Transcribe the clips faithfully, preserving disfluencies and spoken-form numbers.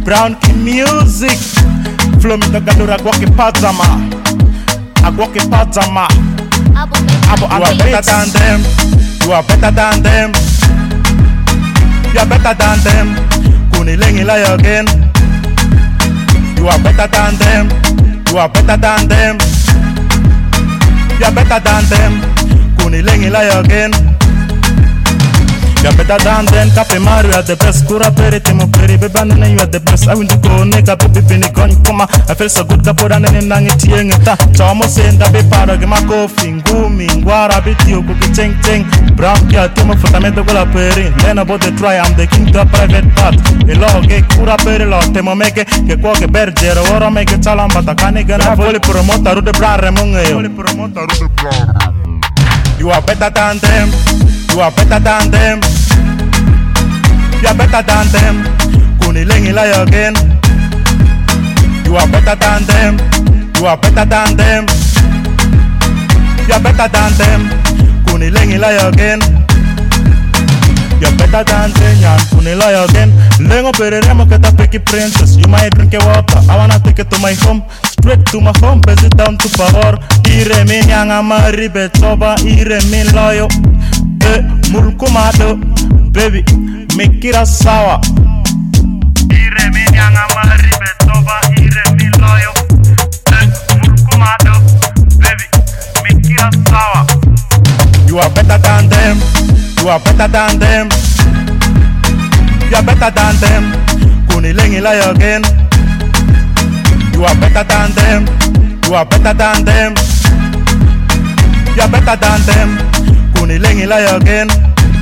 Brown Key Music. Flow me to galura guaque pazama. A guaque pazama. Abo, you are better than them. You are better than them. You are better than them. Kunilengi lie again. You are better than them. You are better than them. You are better than them. Kunilengi lie again. You are better than them. Cafe Mario, you are the best. Kura peri timo peri bebanene, you are the best. I will go nigga baby bini gon koma. I feel so good kapora nene nangi tiengeta. Chamo senda be para ge makofi ngumi ngwara biti okuki cheng cheng. Brown kia timo fundamento gola peri. Learn about the try, I'm the king to a private part. Elo ge kura peri lo temo meke ke kwa ke bergero ora meke chalamba takani gana voli promota rude bra remunge. Voli promota rude bra. You are better than them. You are better than them. You are better than them. Kunilengi lie again. You are better than them. You are better than them. You are better than them. Kunilengi lie again. You are better than them. Yan kuni lie again. Lengo pereremo que ta picky princess. You might drink your water. I wanna take it to my home. Straight to my home. Base it down to power. Ire min yanga mari betoba. Ire min loyo. Eh, mulkumado, baby, make it a sour. Ire min yanga mari betoba, ire min loyo. Eh, mulkumado, baby, make it a sour. You are better than them. You are better than them. You are better than them. Kunilengi lie again. You are better than them. You are better than them. You are better than them. Kunilengi lie again.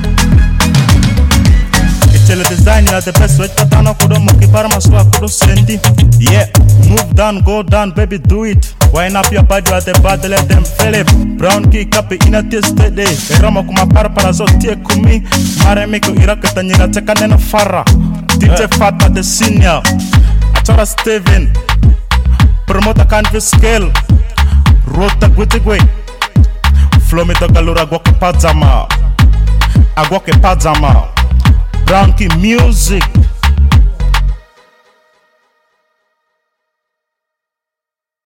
Ichele design ya the best way katana kudo moki parma swa kudo sendi. Yeah, move down, go down, baby, do it. Wind up your body at the body, let them feel it. Brown key kapi ina teste day. Erama kuma para para zotie kumi. Mare miko iraka tanyira teka nena fara. D J Fata the senior. Achora Steven. Promoter canvas scale. Rota gwitigwe. Flow me to galura guaque pazama. A guaque pazama. Brown Key Music.